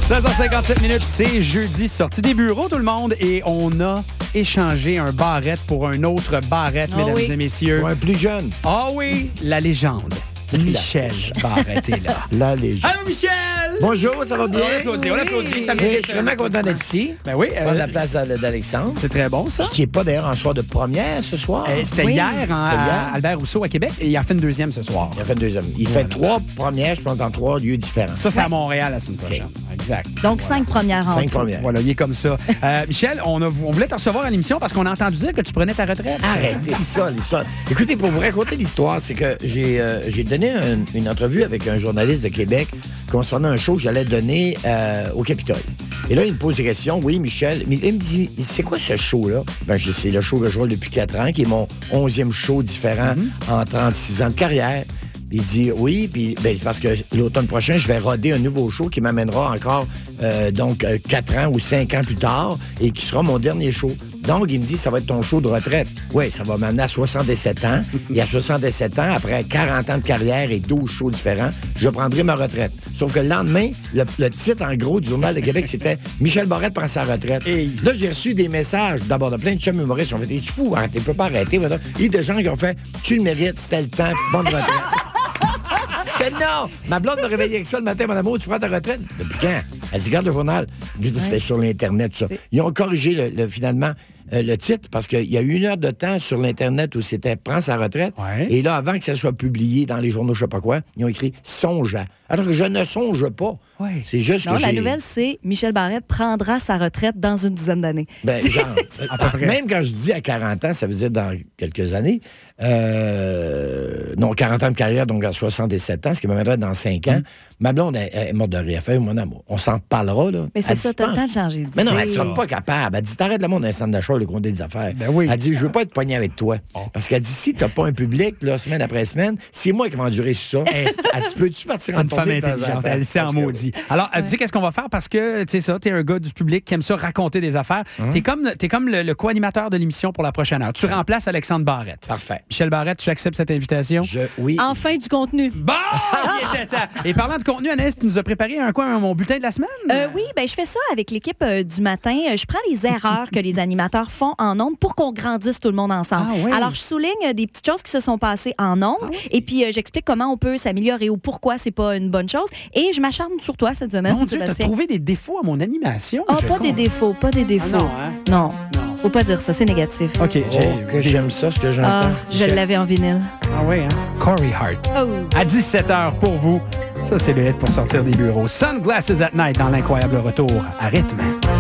16h57 minutes, c'est jeudi, sortie des bureaux tout le monde, et on a échangé un barrette pour un autre barrette, mesdames et messieurs. Pour un plus jeune. Ah oui, la légende. Michel Barrette est là. La légende. Allô, Michel! Bonjour, ça va bien? On applaudit. Ça Oui, mérite. je suis vraiment content d'être ici. Ben oui. Prendre la place d'Alexandre. C'est très bon, ça. Qui n'est pas d'ailleurs en soir de première ce soir. C'était hier, à Albert Rousseau à Québec, et il a fait une deuxième ce soir. Il a fait une deuxième. Il fait 3 premières, je pense, dans 3 lieux différents. Ça, c'est à Montréal la semaine prochaine. Exact. Donc, 5 premières en 5 tout. premières. Voilà, il est comme ça. Michel, on voulait te recevoir à l'émission parce qu'on a entendu dire que tu prenais ta retraite. Arrêtez ça, l'histoire. Écoutez, pour vous raconter l'histoire, c'est que j'ai donné une entrevue avec un journaliste de Québec concernant un show que j'allais donner au Capitole. Et là, il me pose des questions. Oui, Michel. Il me dit, c'est quoi ce show-là? Ben, je dis, c'est le show que je joue depuis 4 ans, qui est mon 11e show différent en 36 ans de carrière. Il dit oui, puis parce que l'automne prochain, je vais roder un nouveau show qui m'amènera encore 4 ans ou 5 ans plus tard et qui sera mon dernier show. Donc, il me dit, ça va être ton show de retraite. Oui, ça va m'amener à 67 ans. Et à 67 ans, après 40 ans de carrière et 12 shows différents, je prendrai ma retraite. Sauf que le lendemain, le titre, en gros, du Journal de Québec, c'était « Michel Barrette prend sa retraite ». Là, j'ai reçu des messages, d'abord de plein de chums humoristes qui ont fait « Es-tu fou? Arrête, tu peux pas arrêter. » Et de gens qui ont fait « Tu le mérites, c'était le temps, bonne retraite. » Fait non! Ma blonde me réveillait avec ça le matin, mon amour, tu prends ta retraite? Depuis quand? Elle dit, regarde le journal. C'était sur l'Internet, tout ça. Ils ont corrigé finalement le titre parce qu'il y a eu 1 heure de temps sur l'Internet où c'était prends sa retraite. Ouais. Et là, avant que ça soit publié dans les journaux, je sais pas quoi, ils ont écrit songe à. Alors que je ne songe pas. Ouais. C'est juste Non, que la nouvelle, c'est Michel Barrette prendra sa retraite dans une dizaine d'années. Ben, genre, À peu près. même quand je dis à 40 ans, ça veut dire dans quelques années. Non, 40 ans de carrière, donc à 67 ans, ce qui m'amènerait dans 5 ans. Ma blonde est morte de rire. Elle fait, mon amour, on s'en parlera, là. Mais c'est Elle ça, dit, t'as le pense- temps de changer d'idée. Mais non, elle ne sera pas capable. Elle dit, t'arrêtes le monde d'un centre d'achat, le compte des affaires. Ben oui. Elle dit, je veux pas être poigné avec toi. Parce qu'elle dit, si t'as pas un public, là, semaine après semaine, c'est moi qui vais endurer ça. Elle dit, peux-tu partir C'est en une femme tournée de temps en intelligente, temps? elle sait en Parce que- maudit. Alors, tu sais qu'est-ce qu'on va faire? Parce que, tu sais ça, t'es un gars du public qui aime ça raconter des affaires. T'es comme le co-animateur de l'émission pour la prochaine heure. Tu remplaces Alexandre Barrette. Parfait. Michel Barrette, tu acceptes cette invitation? Oui. Enfin, du contenu. Bon! Il était temps. Et parlant de contenu, Anaïs, tu nous as préparé mon bulletin de la semaine? Oui, ben je fais ça avec l'équipe du matin. Je prends les erreurs que les animateurs font en ondes pour qu'on grandisse tout le monde ensemble. Ah oui. Alors, je souligne des petites choses qui se sont passées en ondes et puis j'explique comment on peut s'améliorer ou pourquoi c'est pas une bonne chose. Et je m'acharne sur toi cette semaine, Mon Dieu, t'as Sébastien. trouvé des défauts à mon animation? Oh, Je pas des comprends. défauts, pas des défauts. non, hein? Non. Non. Faut pas dire ça, c'est négatif. OK, Que j'aime ça, ce que j'entends. Ah, je l'avais en vinyle. Ah oui, hein? Corey Hart. Oh. À 17h pour vous. Ça, c'est le hit pour sortir des bureaux. Sunglasses at Night dans l'incroyable retour à rythme.